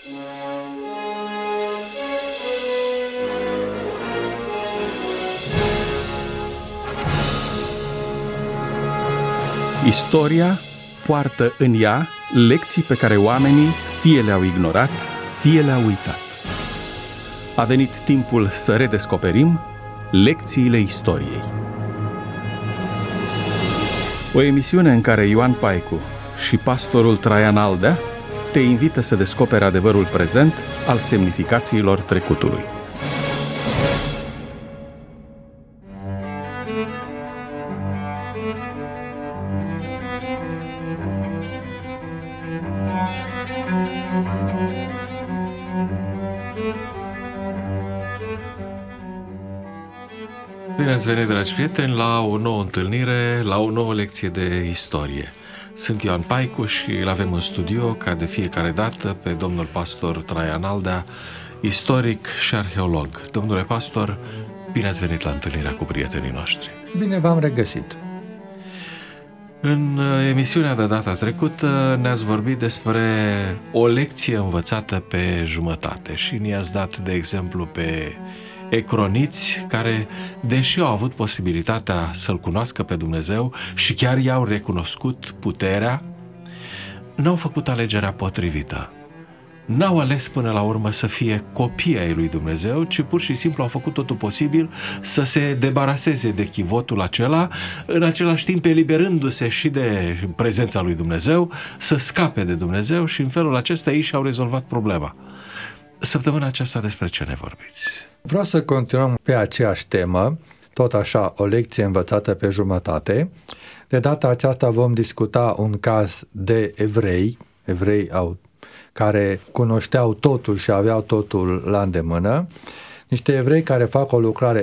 Istoria poartă în ea lecții pe care oamenii fie le-au ignorat, fie le-au uitat. A venit timpul să redescoperim lecțiile istoriei. O emisiune în care Ioan Paicu și pastorul Traian Aldea te invită să descoperi adevărul prezent al semnificațiilor trecutului. Bine ați venit, dragi prieteni, la o nouă întâlnire, la o nouă lecție de istorie. Sunt Ioan Paicu și îl avem în studio, ca de fiecare dată, pe domnul pastor Traian Aldea, istoric și arheolog. Domnule pastor, bine ați venit la întâlnirea cu prietenii noștri. Bine v-am regăsit. În emisiunea de data trecută ne-ați vorbit despre o lecție învățată pe jumătate și ne-ați dat de exemplu pe ecroniți care, deși au avut posibilitatea să-L cunoască pe Dumnezeu și chiar i-au recunoscut puterea, n-au făcut alegerea potrivită. N-au ales până la urmă să fie copii ai lui Dumnezeu, ci pur și simplu au făcut totul posibil să se debaraseze de chivotul acela, în același timp eliberându-se și de prezența lui Dumnezeu, să scape de Dumnezeu și în felul acesta ei și-au rezolvat problema. Săptămâna aceasta despre ce ne vorbiți? Vreau să continuăm pe aceeași temă, tot așa, o lecție învățată pe jumătate. De data aceasta vom discuta un caz de evrei care cunoșteau totul și aveau totul la îndemână, niște evrei care fac o lucrare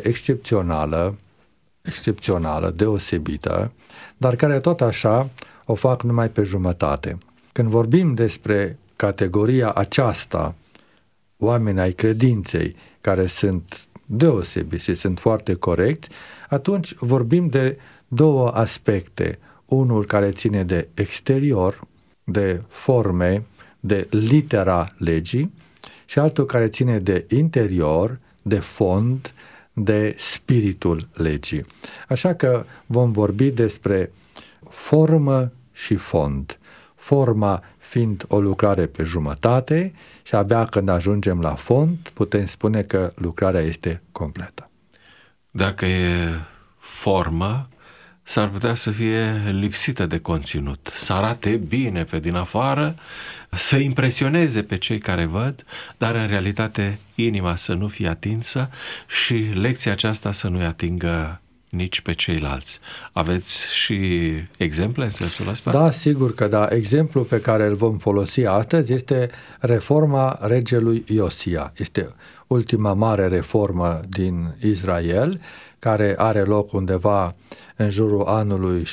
excepțională, deosebită, dar care tot așa o fac numai pe jumătate. Când vorbim despre categoria aceasta, oameni ai credinței care sunt deosebiți și sunt foarte corecți, atunci vorbim de două aspecte. Unul care ține de exterior, de forme, de litera legii, și altul care ține de interior, de fond, de spiritul legii. Așa că vom vorbi despre formă și fond. Forma fiind o lucrare pe jumătate și abia când ajungem la fond putem spune că lucrarea este completă. Dacă e formă, s-ar putea să fie lipsită de conținut, să arate bine pe din afară, să impresioneze pe cei care văd, dar în realitate inima să nu fie atinsă și lecția aceasta să nu-i atingă nici pe ceilalți. Aveți și exemple în sensul ăsta? Da, sigur că da. Exemplul pe care îl vom folosi astăzi este reforma regelui Iosia. Este ultima mare reformă din Israel, care are loc undeva în jurul anului 628-630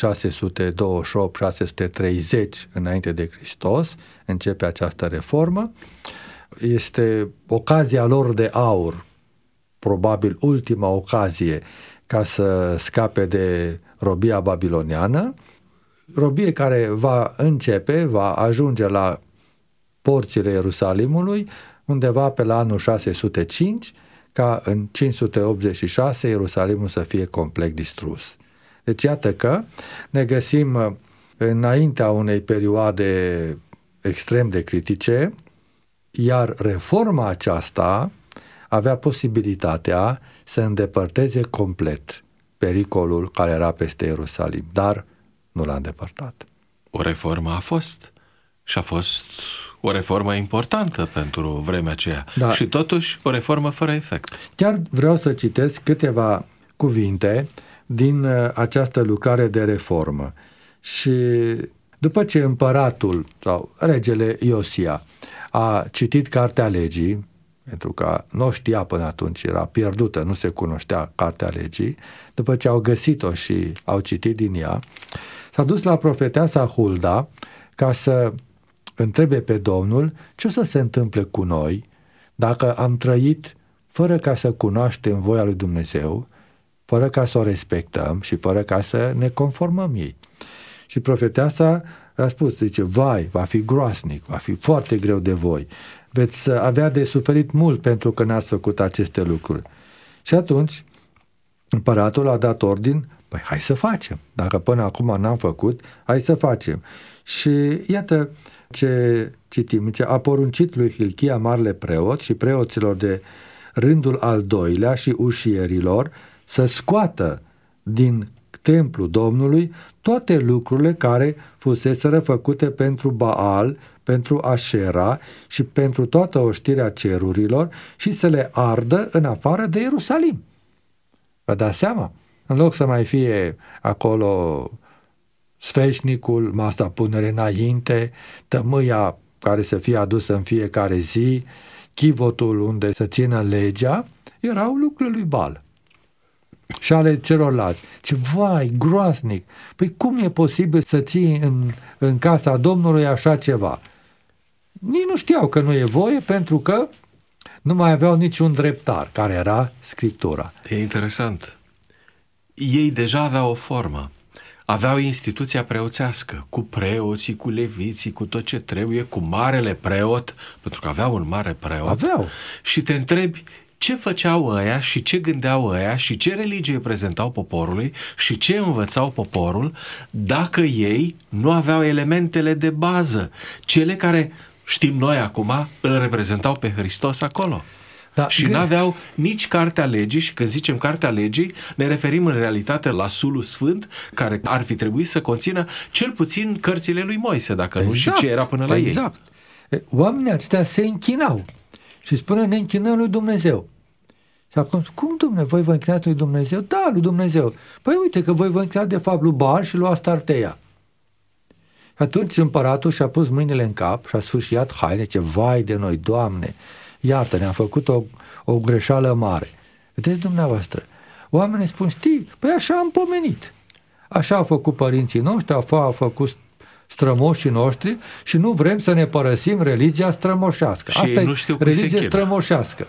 înainte de Hristos. Începe această reformă. Este ocazia lor de aur, probabil ultima ocazie ca să scape de robia babiloniană, robie care va ajunge la porțile Ierusalimului undeva pe la anul 605, ca în 586 Ierusalimul să fie complet distrus. Deci iată că ne găsim înaintea unei perioade extrem de critice, iar reforma aceasta avea posibilitatea să îndepărteze complet pericolul care era peste Ierusalim, dar nu l-a îndepărtat. O reformă a fost și a fost o reformă importantă pentru vremea aceea, da. Și totuși o reformă fără efect. Chiar vreau să citesc câteva cuvinte din această lucrare de reformă. Și după ce împăratul sau regele Iosia a citit Cartea Legii, pentru că nu știa până atunci, era pierdută, nu se cunoștea Cartea Legii, după ce au găsit-o și au citit din ea, s-a dus la profeteasa Hulda ca să întrebe pe Domnul ce o să se întâmple cu noi dacă am trăit fără ca să cunoaștem voia lui Dumnezeu, fără ca să o respectăm și fără ca să ne conformăm ei. Și profeteasa a spus, zice, vai, va fi groasnic, va fi foarte greu de voi, veți avea de suferit mult pentru că n-ați făcut aceste lucruri. Și atunci împăratul a dat ordin, păi hai să facem, dacă până acum n-am făcut, hai să facem. Și iată ce citim, zice, a poruncit lui Hilchia marele preot și preoților de rândul al doilea și ușierilor să scoată din templul Domnului toate lucrurile care fuseseră făcute pentru Baal, pentru Așera și pentru toată oștirea cerurilor și să le ardă în afară de Ierusalim. Vă dați seama? În loc să mai fie acolo sfeșnicul, masa punere înainte, tămâia care să fie adusă în fiecare zi, chivotul unde să țină legea, erau lucrurile lui Baal și ale celorlalți. Ce vai, groaznic! Păi cum e posibil să ții în casa Domnului așa ceva? Nici nu știau că nu e voie, pentru că nu mai aveau niciun dreptar, care era Scriptura. E interesant. Ei deja aveau o formă. Aveau instituția preoțească, cu preoții, cu leviții, cu tot ce trebuie, cu marele preot, pentru că aveau un mare preot. Aveau. Și te întrebi ce făceau ăia și ce gândeau ăia și ce religie prezentau poporului și ce învățau poporul dacă ei nu aveau elementele de bază, cele care, știm noi acum, îl reprezentau pe Hristos acolo. Da, și n-aveau nici Cartea Legii, și când zicem Cartea Legii, ne referim în realitate la Sulul Sfânt, care ar fi trebuit să conțină cel puțin cărțile lui Moise, dacă nu și ce era până la ei. Exact. Oamenii aceștia se închinau și spune, ne închinăm lui Dumnezeu. Și acum, cum, Dumnezeu, voi vă închinați lui Dumnezeu? Da, lui Dumnezeu. Păi uite că voi vă închinați de fapt lui Baal și lui Astarteia. Și atunci împăratul și-a pus mâinile în cap și a sfâșiat haine, ce vai de noi, Doamne, iată, ne-am făcut o greșeală mare. Vedeți dumneavoastră, oamenii spun, știi, păi așa am pomenit. Așa au făcut părinții noștri, au făcut strămoșii noștri și nu vrem să ne părăsim religia strămoșească. Și asta nu e știu cum religie strămoșească.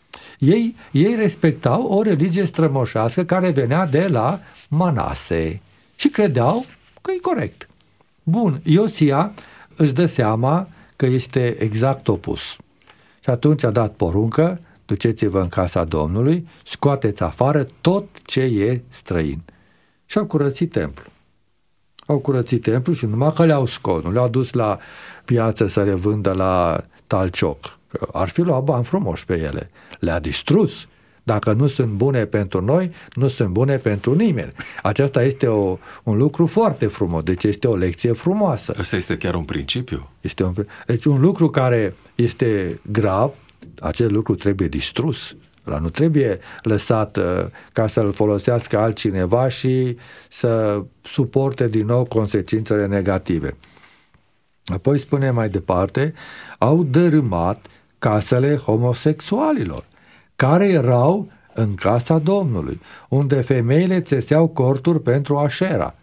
Ei respectau o religie strămoșească care venea de la Manase și credeau că e corect. Bun, Iosia își dă seama că este exact opus. Și atunci a dat poruncă, duceți-vă în casa Domnului, scoateți afară tot ce e străin. Și au curățit templu. Au curățit templu și numai că le-au scos, nu le-au dus la piață să le vândă la talcioc. Că ar fi luat bani frumoși pe ele. Le-a distrus. Dacă nu sunt bune pentru noi, nu sunt bune pentru nimeni. Aceasta este un lucru foarte frumos. Deci este o lecție frumoasă. Asta este chiar un principiu. Deci un lucru care este grav, acel lucru trebuie distrus. Nu trebuie lăsat ca să-l folosească altcineva și să suporte din nou consecințele negative. Apoi spune mai departe, au dărâmat casele homosexualilor, care erau în casa Domnului, unde femeile țeseau corturi pentru Așera.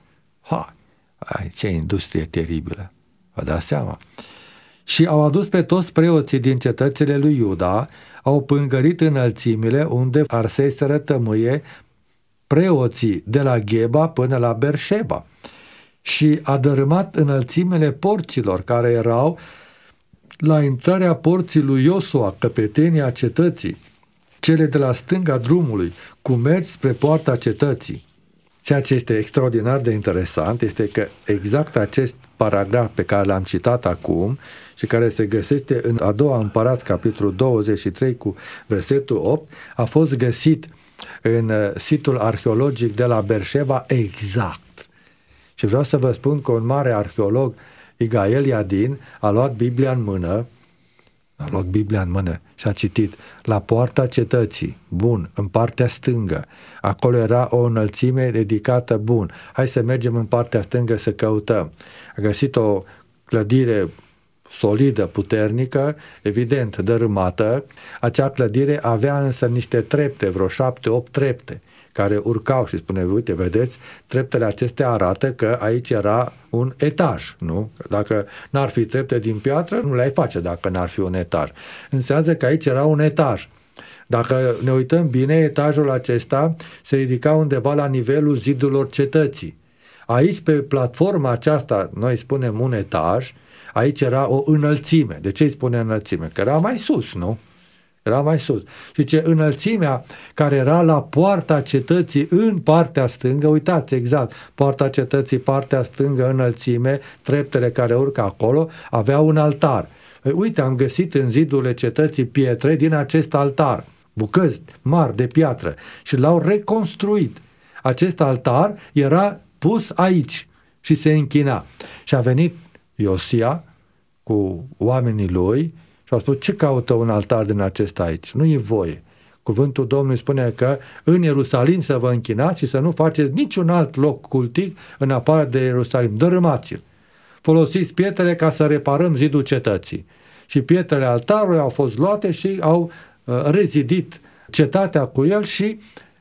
Ce industrie teribilă, vă dați seama. Și au adus pe toți preoții din cetățile lui Iuda, au pângărit înălțimile unde arseseră tămâie preoții de la Gheba până la Berșeba și a dărâmat înălțimile porților care erau la intrarea porții lui Iosua, căpetenia cetății, cele de la stânga drumului, cu mers spre poarta cetății. Ceea ce este extraordinar de interesant este că exact acest paragraf pe care l-am citat acum și care se găsește în a doua Împărați, capitolul 23 cu versetul 8, a fost găsit în situl arheologic de la Berșeva exact. Și vreau să vă spun că un mare arheolog, Igael Iadin, a luat Biblia în mână și a citit la poarta cetății, bun, în partea stângă, acolo era o înălțime dedicată, bun, hai să mergem în partea stângă să căutăm. A găsit o clădire solidă, puternică, evident dărâmată. Acea clădire avea însă niște trepte, vreo 7-8 trepte, care urcau și spune, uite, vedeți, treptele acestea arată că aici era un etaj, nu? Dacă n-ar fi trepte din piatră, nu le-ai face dacă n-ar fi un etaj. Înseamnă că aici era un etaj. Dacă ne uităm bine, etajul acesta se ridica undeva la nivelul zidurilor cetății. Aici, pe platforma aceasta, noi spunem un etaj, aici era o înălțime. De ce îi spune înălțime? Că era mai sus, nu? Era mai sus. Și ce înălțimea care era la poarta cetății în partea stângă, uitați exact, poarta cetății, partea stângă, înălțime, treptele care urcă acolo, avea un altar. Uite, am găsit în zidurile cetății pietre din acest altar, bucăți mari de piatră, și l-au reconstruit. Acest altar era pus aici și se închina. Și a venit Iosia cu oamenii lui și au spus: ce caută un altar din acesta aici? Nu e voie. Cuvântul Domnului spune că în Ierusalim să vă închinați și să nu faceți niciun alt loc cultic în afară de Ierusalim. Dărâmați-l. Folosiți pietrele ca să reparăm zidul cetății. Și pietrele altarului au fost luate și au rezidit cetatea cu el și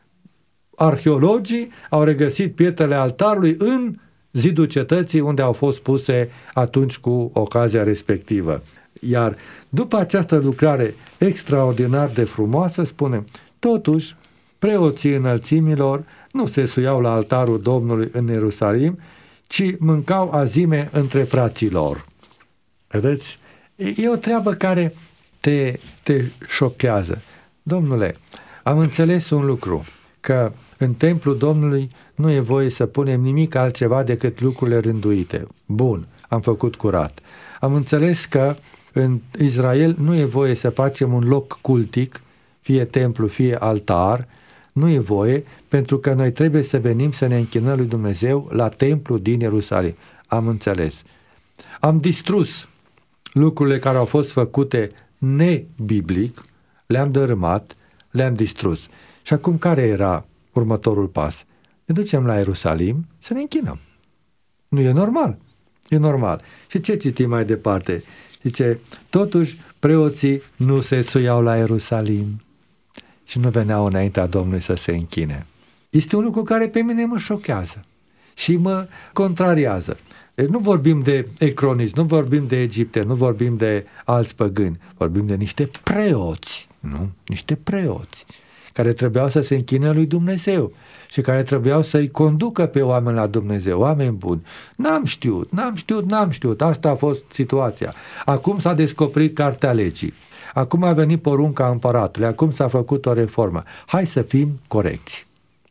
arheologii au regăsit pietrele altarului în zidul cetății unde au fost puse atunci cu ocazia respectivă. Iar după această lucrare extraordinar de frumoasă, spune, totuși, preoții înălțimilor nu se suiau la altarul Domnului în Ierusalim, ci mâncau azime între frații lor. Vedeți? E o treabă care te șochează. Domnule, am înțeles un lucru, că în templul Domnului nu e voie să punem nimic altceva decât lucrurile rânduite. Bun, am făcut curat. Am înțeles că în Israel nu e voie să facem un loc cultic, fie templu, fie altar, nu e voie, pentru că noi trebuie să venim să ne închinăm lui Dumnezeu la templu din Ierusalim. Am înțeles. Am distrus lucrurile care au fost făcute nebiblic, le-am dărâmat, le-am distrus. Și acum care era următorul pas? Ne ducem la Ierusalim să ne închinăm. Nu e normal? E normal. Și ce citim mai departe? Zice, totuși preoții nu se suiau la Ierusalim și nu veneau înaintea Domnului să se închine. Este un lucru care pe mine mă șochează și mă contrariază. Deci nu vorbim de ecroniți, nu vorbim de Egipte, nu vorbim de alți păgâni, vorbim de niște preoți, nu? Niște preoți care trebuiau să se închine lui Dumnezeu și care trebuiau să-i conducă pe oameni la Dumnezeu, oameni buni. N-am știut, asta a fost situația. Acum s-a descoperit cartea legii, acum a venit porunca împăratului, acum s-a făcut o reformă. Hai să fim corecți,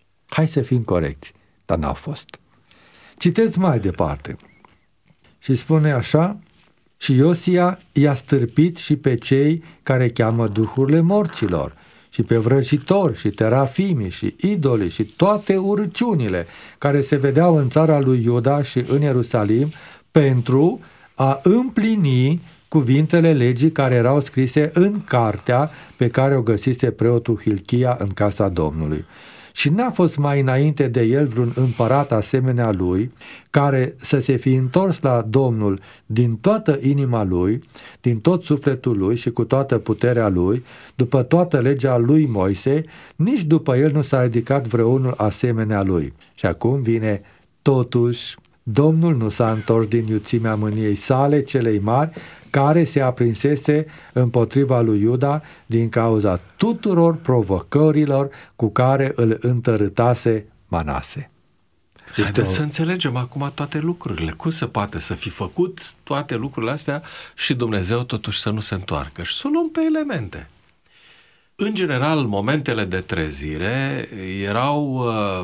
dar n-au fost. Citeți mai departe și spune așa, și Iosia i-a stârpit și pe cei care cheamă duhurile morților, și pe vrăjitori, și terafimii, și idolii, și toate urăciunile care se vedeau în țara lui Iuda și în Ierusalim, pentru a împlini cuvintele legii care erau scrise în cartea pe care o găsise preotul Hilchia în casa Domnului. Și n-a fost mai înainte de el vreun împărat asemenea lui, care să se fi întors la Domnul din toată inima lui, din tot sufletul lui și cu toată puterea lui, după toată legea lui Moise, nici după el nu s-a ridicat vreunul asemenea lui. Și acum vine, totuși, Domnul nu s-a întors din iuțimea mâniei sale celei mari, care se aprinsese împotriva lui Iuda din cauza tuturor provocărilor cu care îl întărâtase Manase. Haideți să înțelegem acum toate lucrurile. Cum se poate să fi făcut toate lucrurile astea și Dumnezeu totuși să nu se întoarcă? Și să o luăm pe elemente. În general, momentele de trezire erau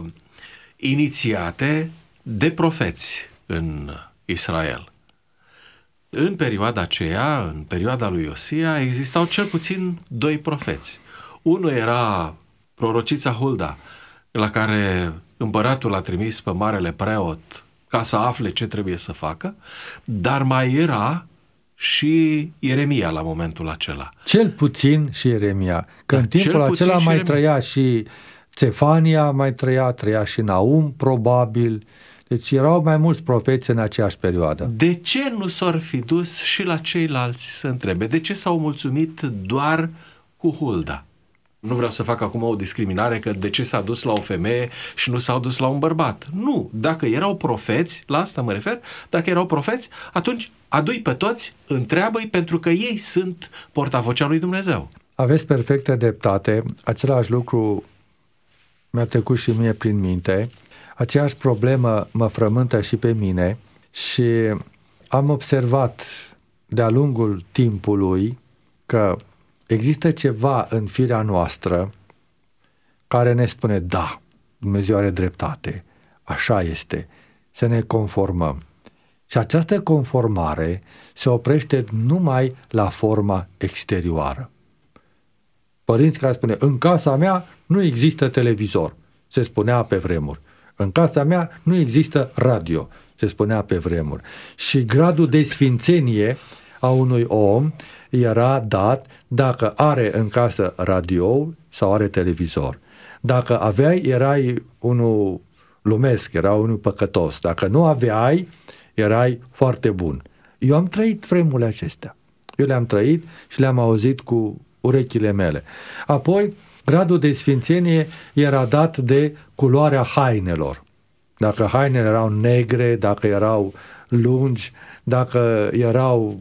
inițiate de profeți în Israel. În perioada aceea, în perioada lui Iosia, existau cel puțin 2 profeți. Unul era prorocița Hulda, la care împăratul a trimis pe marele preot ca să afle ce trebuie să facă, dar mai era și Ieremia la momentul acela. Cel puțin și Ieremia, că în timpul acela mai trăia și Țefania, trăia și Naum, probabil. Deci erau mai mulți profeți în aceeași perioadă. De ce nu s-or fi dus și la ceilalți să întrebe? De ce s-au mulțumit doar cu Hulda? Nu vreau să fac acum o discriminare că de ce s-a dus la o femeie și nu s-au dus la un bărbat. Nu, dacă erau profeți, la asta mă refer, dacă erau profeți, atunci adu-i pe toți, întreabă-i, pentru că ei sunt portavocea lui Dumnezeu. Aveți perfectă dreptate, același lucru mi-a trecut și mie prin minte. aceeași problemă mă frământă și pe mine și am observat de-a lungul timpului că există ceva în firea noastră care ne spune, da, Dumnezeu are dreptate, așa este, să ne conformăm. Și această conformare se oprește numai la forma exterioară. Părinți care spune, în casa mea nu există televizor, se spunea pe vremuri. În casa mea nu există radio, se spunea pe vremuri. Și gradul de sfințenie a unui om era dat dacă are în casă radio sau are televizor. Dacă aveai, erai unul lumesc, era unul păcătos. Dacă nu aveai, erai foarte bun. Eu am trăit vremurile acestea. Eu le-am trăit și le-am auzit cu urechile mele. Apoi, gradul de sfințenie era dat de culoarea hainelor. Dacă hainele erau negre, dacă erau lungi, dacă erau,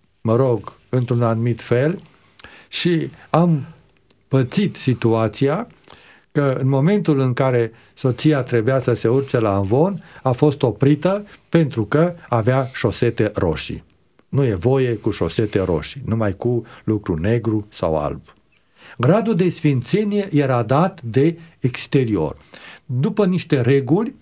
într-un anumit fel, și am pățit situația că în momentul în care soția trebuia să se urce la amvon, a fost oprită pentru că avea șosete roșii. Nu e voie cu șosete roșii, numai cu lucru negru sau alb. Gradul de sfințenie era dat de exterior, după niște reguli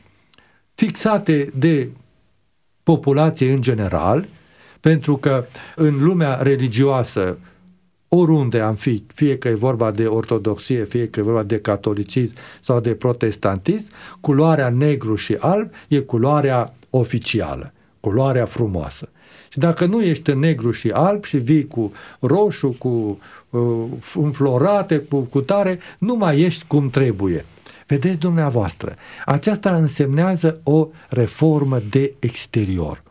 fixate de populație în general, pentru că în lumea religioasă, oriunde am fi, fie că e vorba de ortodoxie, fie că e vorba de catolicism sau de protestantism, culoarea negru și alb e culoarea oficială, culoarea frumoasă. Și dacă nu ești în negru și alb și vii cu roșu, cu înflorate, cu tare, nu mai ești cum trebuie. Vedeți dumneavoastră, aceasta însemnează o reformă de exterior.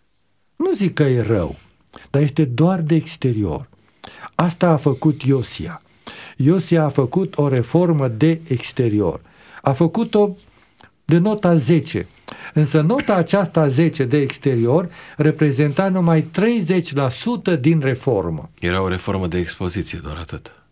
Nu zic că e rău, dar este doar de exterior. Asta a făcut Iosia. Iosia a făcut o reformă de exterior. A făcut-o de nota 10. Însă nota aceasta 10 de exterior reprezenta numai 30% din reformă. Era o reformă de expoziție, doar atât.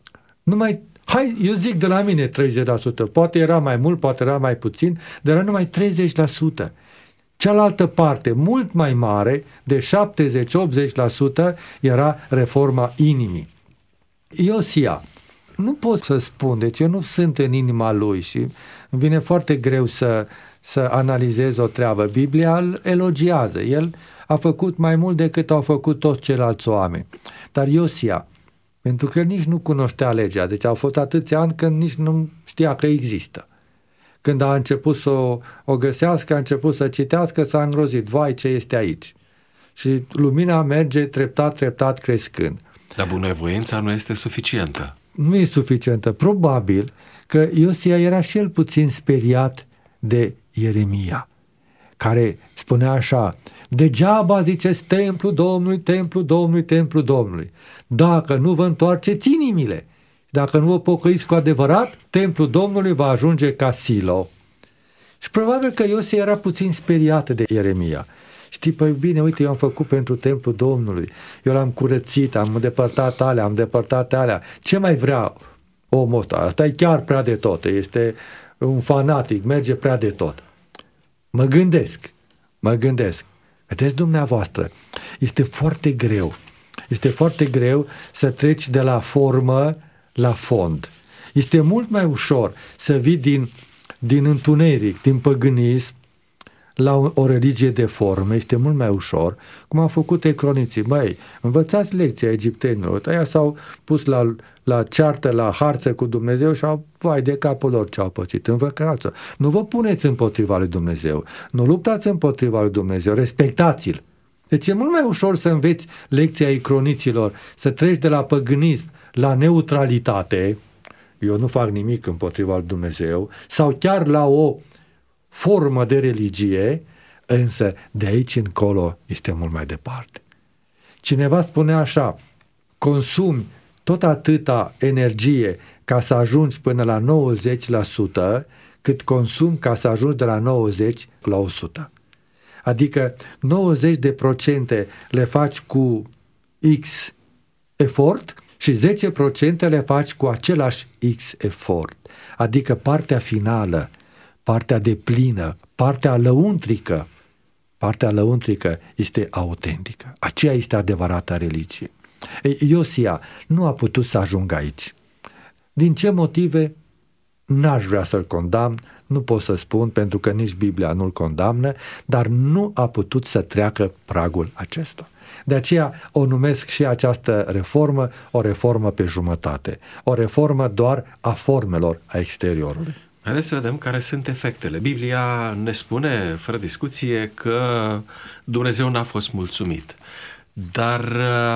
Eu zic de la mine 30%. Poate era mai mult, poate era mai puțin, dar era numai 30%. Cealaltă parte, mult mai mare, de 70-80%, era reforma inimii. Iosia, nu pot să spun, deci eu nu sunt în inima lui și îmi vine foarte greu să analizez o treabă. Biblia îl elogiază, el a făcut mai mult decât au făcut toți ceilalți oameni. Dar Iosia, pentru că nici nu cunoștea legea, deci au fost atâția ani când nici nu știa că există. Când a început să o găsească, a început să citească, s-a îngrozit. Vai, ce este aici? Și lumina merge treptat crescând. Dar bunăvoința nu este suficientă. Nu e suficientă. Probabil că Iosia era și el puțin speriat de Ieremia, care spunea așa: degeaba ziceți templu Domnului, templu Domnului, templu Domnului. Dacă nu vă întoarceți inimile, dacă nu vă pocăiți cu adevărat, templul Domnului va ajunge ca Silo. Și probabil că Iosia era puțin speriată de Ieremia. Știi, păi bine, uite, eu am făcut pentru templul Domnului, eu l-am curățit, am îndepărtat alea, ce mai vrea omul ăsta? Asta e chiar prea de tot, este un fanatic, merge prea de tot. Mă gândesc. Vedeți dumneavoastră, este foarte greu să treci de la formă la fond. Este mult mai ușor să vii din întuneric, din păgânism, la o religie de formă. Este mult mai ușor, cum au făcut ecroniții. Băi, învățați lecția egiptenilor. Aia s-au pus la ceartă, la harță cu Dumnezeu și vai de capul lor ce au pățit. Învățați-o. Nu vă puneți împotriva lui Dumnezeu. Nu luptați împotriva lui Dumnezeu. Respectați-l. Deci e mult mai ușor să înveți lecția ecroniților, să treci de la păgânism la neutralitate, eu nu fac nimic împotriva lui Dumnezeu, sau chiar la o formă de religie, însă de aici încolo este mult mai departe. Cineva spune așa: consumi tot atâta energie ca să ajungi până la 90%, cât consumi ca să ajungi de la 90 la 100%. Adică 90% le faci cu X efort și 10% le faci cu același X efort. Adică partea finală, partea deplină, partea lăuntrică este autentică. Aceea este adevărata religie. Iosia nu a putut să ajungă aici. Din ce motive? N-aș vrea să-l condamn, nu pot să spun pentru că nici Biblia nu-l condamnă, dar nu a putut să treacă pragul acesta. De aceea o numesc și această reformă o reformă pe jumătate, o reformă doar a formelor, a exteriorului. Haideți să vedem care sunt efectele. Biblia ne spune, fără discuție, că Dumnezeu n-a fost mulțumit. Dar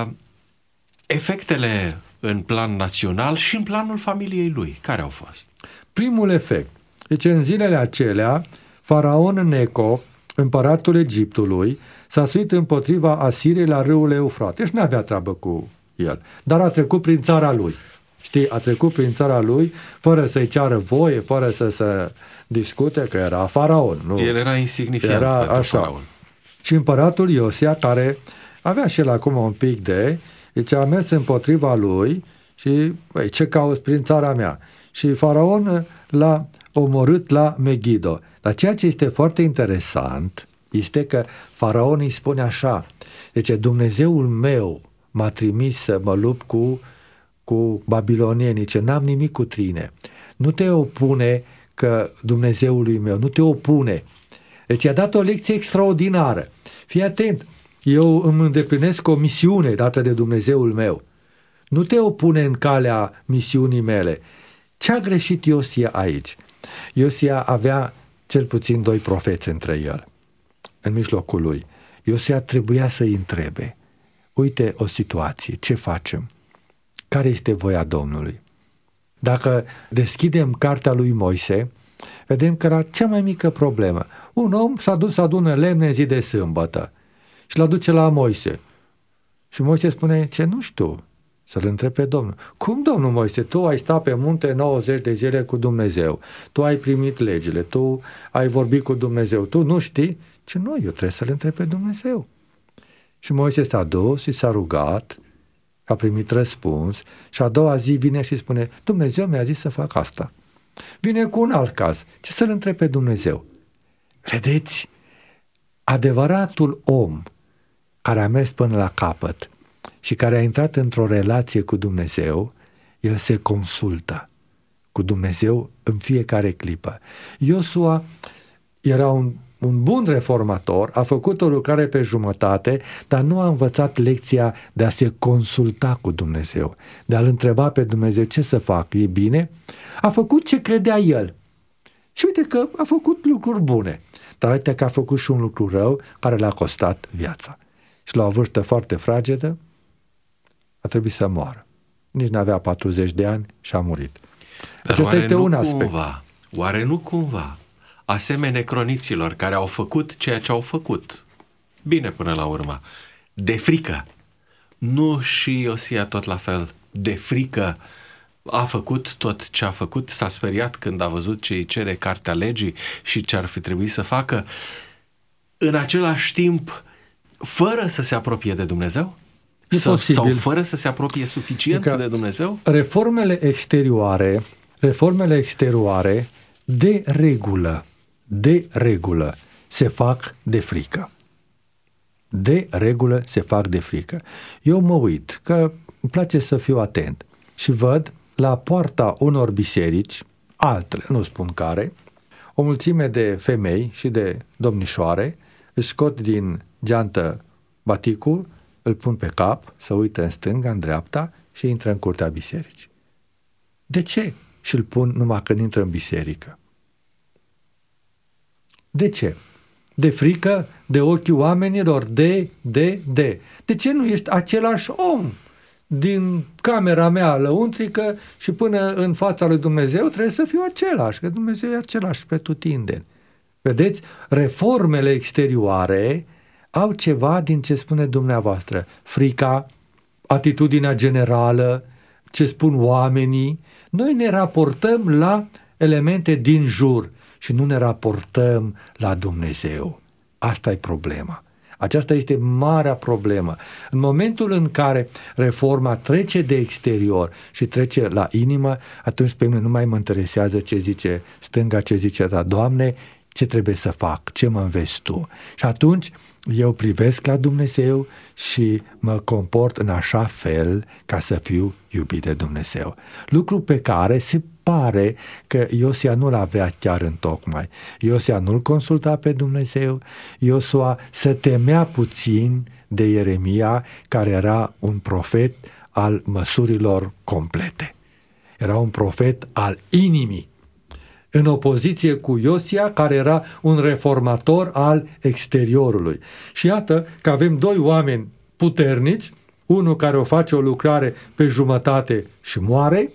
efectele în plan național și în planul familiei lui, care au fost? Primul efect. Deci în zilele acelea, Faraon Neco, împăratul Egiptului, s-a suit împotriva Asiriei la râul Eufrat. Deci n-avea treabă cu el, dar a trecut prin țara lui. Știi, a trecut prin țara lui fără să-i ceară voie, fără să se discute, că era Faraon. Nu? El era insignifiant pentru Faraon. Și împăratul Iosia, care avea și el acum un pic deci a mers împotriva lui și, ce cauți prin țara mea? Și Faraon l-a omorât la Megido. Dar ceea ce este foarte interesant este că Faraon îi spune așa, deci Dumnezeul meu m-a trimis să mă lupt cu babilonienii, ce n-am nimic cu tine. Nu te opune că Dumnezeului meu, nu te opune. Deci i-a dat o lecție extraordinară. Fii atent, eu îmi îndeplinesc o misiune dată de Dumnezeul meu. Nu te opune în calea misiunii mele. Ce a greșit Iosia aici? Iosia avea cel puțin 2 profeți între el, în mijlocul lui. Iosia trebuia să-i întrebe, uite o situație, ce facem? Care este voia Domnului? Dacă deschidem cartea lui Moise, vedem că era cea mai mică problemă. Un om s-a dus să adună lemne în zi de sâmbătă și l-a duce la Moise. Și Moise spune, ce nu știu, să-l întreb pe Domnul. Cum, Domnul Moise, tu ai stat pe munte 90 de zile cu Dumnezeu, tu ai primit legile, tu ai vorbit cu Dumnezeu, tu nu știi? Ce nu, eu trebuie să-l întreb pe Dumnezeu. Și Moise s-a dus și s-a rugat, a primit răspuns și a doua zi vine și spune, Dumnezeu mi-a zis să fac asta. Vine cu un alt caz, ce să-l întreb pe Dumnezeu? Vedeți, adevăratul om care a mers până la capăt și care a intrat într-o relație cu Dumnezeu, el se consultă cu Dumnezeu în fiecare clipă. Iosua era un bun reformator, a făcut o lucrare pe jumătate, dar nu a învățat lecția de a se consulta cu Dumnezeu, de a-L întreba pe Dumnezeu ce să fac, e bine? A făcut ce credea el. Și uite că a făcut lucruri bune, dar uite că a făcut și un lucru rău care le-a costat viața. Și la o vârstă foarte fragedă a trebuit să moară. Nici n-avea 40 de ani și a murit. Dar deci este un aspect. Oare nu cumva, asemenea croniților care au făcut ceea ce au făcut, bine până la urmă, de frică, nu și Iosia tot la fel, de frică a făcut tot ce a făcut, s-a speriat când a văzut ce îi cere cartea legii și ce ar fi trebuit să facă, în același timp, fără să se apropie de Dumnezeu? Sau fără să se apropie suficient de Dumnezeu? Reformele exterioare de regulă se fac de frică. De regulă se fac de frică. Eu mă uit, că îmi place să fiu atent și văd la poarta unor biserici, altele, nu spun care, o mulțime de femei și de domnișoare își scot din geantă baticul, îl pun pe cap, să uită în stânga, în dreapta și intră în curtea bisericii. De ce? Și îl pun numai când intră în biserică. De ce? De frică, de ochii oamenilor, de. De ce nu ești același om? Din camera mea lăuntrică și până în fața lui Dumnezeu trebuie să fiu același, că Dumnezeu e același pretutindeni. Vedeți? Reformele exterioare au ceva din ce spune dumneavoastră. Frica, atitudinea generală, ce spun oamenii. Noi ne raportăm la elemente din jur și nu ne raportăm la Dumnezeu. Asta e problema. Aceasta este marea problemă. În momentul în care reforma trece de exterior și trece la inimă, atunci pe mine nu mai mă interesează ce zice stânga, ce zice ta, Doamne, ce trebuie să fac, ce mă înveți Tu. Și atunci eu privesc la Dumnezeu și mă comport în așa fel ca să fiu iubit de Dumnezeu. Lucru pe care se pare că Iosia nu-l avea chiar întocmai. Iosia nu-l consulta pe Dumnezeu, Iosua se temea puțin de Ieremia, care era un profet al măsurilor complete. Era un profet al inimii, în opoziție cu Iosia, care era un reformator al exteriorului. Și iată că avem doi oameni puternici, unul care o face o lucrare pe jumătate și moare,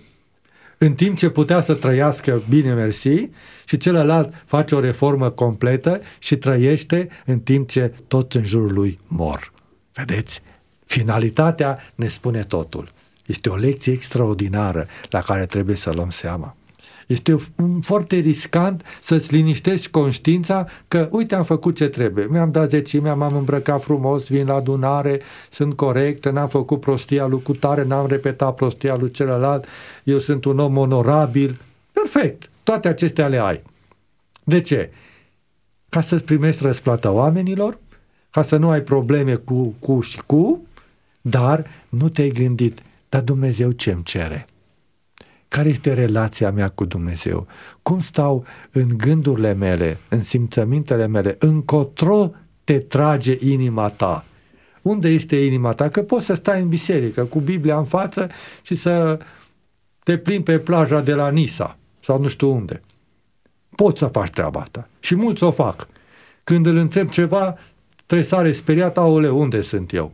în timp ce putea să trăiască bine mersi, și celălalt face o reformă completă și trăiește în timp ce toți în jurul lui mor. Vedeți? Finalitatea ne spune totul. Este o lecție extraordinară la care trebuie să luăm seama. Este foarte riscant să-ți liniștești conștiința că, uite, am făcut ce trebuie. Mi-am dat zecimea, m-am îmbrăcat frumos, vin la adunare, sunt corect, n-am făcut prostia lui cutare, n-am repetat prostia lui celălalt, eu sunt un om onorabil. Perfect, toate acestea le ai. De ce? Ca să-ți primești răsplata oamenilor, ca să nu ai probleme cu și cu, dar nu te-ai gândit, dar Dumnezeu ce-mi cere? Care este relația mea cu Dumnezeu? Cum stau în gândurile mele, în simțămintele mele? Încotro te trage inima ta? Unde este inima ta? Că poți să stai în biserică cu Biblia în față și să te plimbi pe plaja de la Nisa sau nu știu unde. Poți să faci treaba asta. Și mulți o fac. Când îl întreb ceva, tresare speriat, aoleu, unde sunt eu?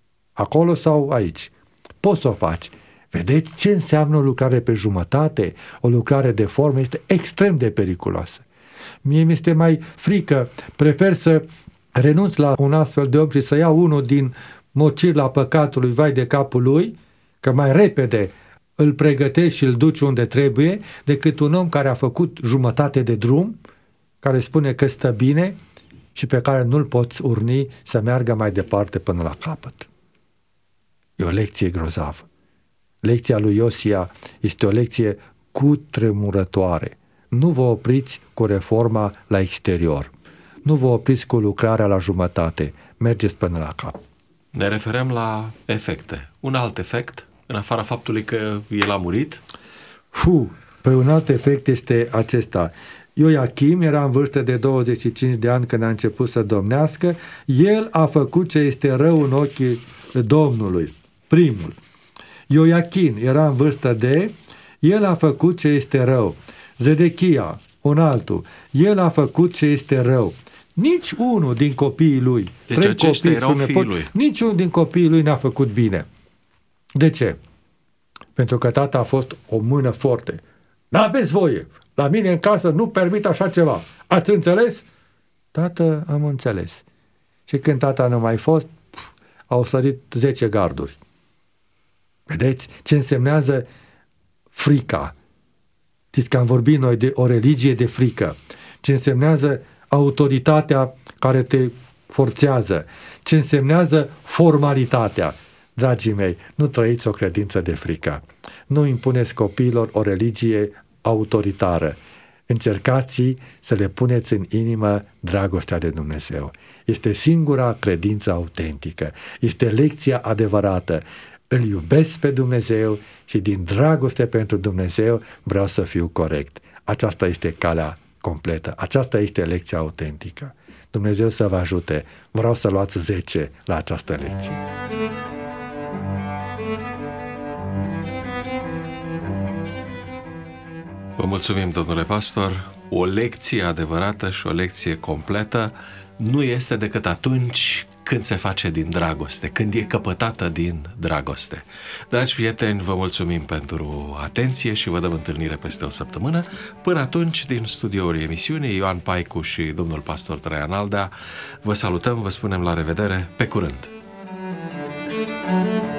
Acolo sau aici? Poți să o faci. Vedeți ce înseamnă o lucrare pe jumătate? O lucrare de formă este extrem de periculoasă. Mie mi-este mai frică, prefer să renunț la un astfel de om și să iau unul din mocirla păcatului, vai de capul lui, că mai repede îl pregătești și îl duci unde trebuie, decât un om care a făcut jumătate de drum, care spune că stă bine și pe care nu-l poți urni să meargă mai departe până la capăt. E o lecție grozavă. Lecția lui Iosia este o lecție cutremurătoare. Nu vă opriți cu reforma la exterior. Nu vă opriți cu lucrarea la jumătate. Mergeți până la cap. Ne referăm la efecte. Un alt efect, în afara faptului că el a murit? Păi un alt efect este acesta. Ioachim era în vârstă de 25 de ani când a început să domnească. El a făcut ce este rău în ochii Domnului. Primul. Ioachim era în vârstă de, el a făcut ce este rău. Zedechia, un altul, el a făcut ce este rău. Nici unul din copiii lui, deci aceștia erau fiii lui. Nici unul din copiii lui n-a făcut bine. De ce? Pentru că tata a fost o mână forte. N-aveți voie, la mine în casă nu permit așa ceva. Ați înțeles? Tată, am înțeles. Și când tata nu mai fost, au sărit 10 garduri. Vedeți ce însemnează frica? Știți că am vorbit noi de o religie de frică. Ce însemnează autoritatea care te forțează. Ce însemnează formalitatea. Dragii mei, nu trăiți o credință de frică. Nu impuneți copiilor o religie autoritară. Încercați să le puneți în inimă dragostea de Dumnezeu. Este singura credință autentică. Este lecția adevărată. Îl iubesc pe Dumnezeu și din dragoste pentru Dumnezeu vreau să fiu corect. Aceasta este calea completă. Aceasta este lecția autentică. Dumnezeu să vă ajute. Vreau să luați 10 la această lecție. Vă mulțumim, domnule pastor. O lecție adevărată și o lecție completă nu este decât atunci când se face din dragoste, când e căpătată din dragoste. Dragi prieteni, vă mulțumim pentru atenție și vă dăm întâlnire peste o săptămână. Până atunci, din studioul emisiunii, Ioan Paicu și domnul pastor Traian Aldea, vă salutăm, vă spunem la revedere, pe curând!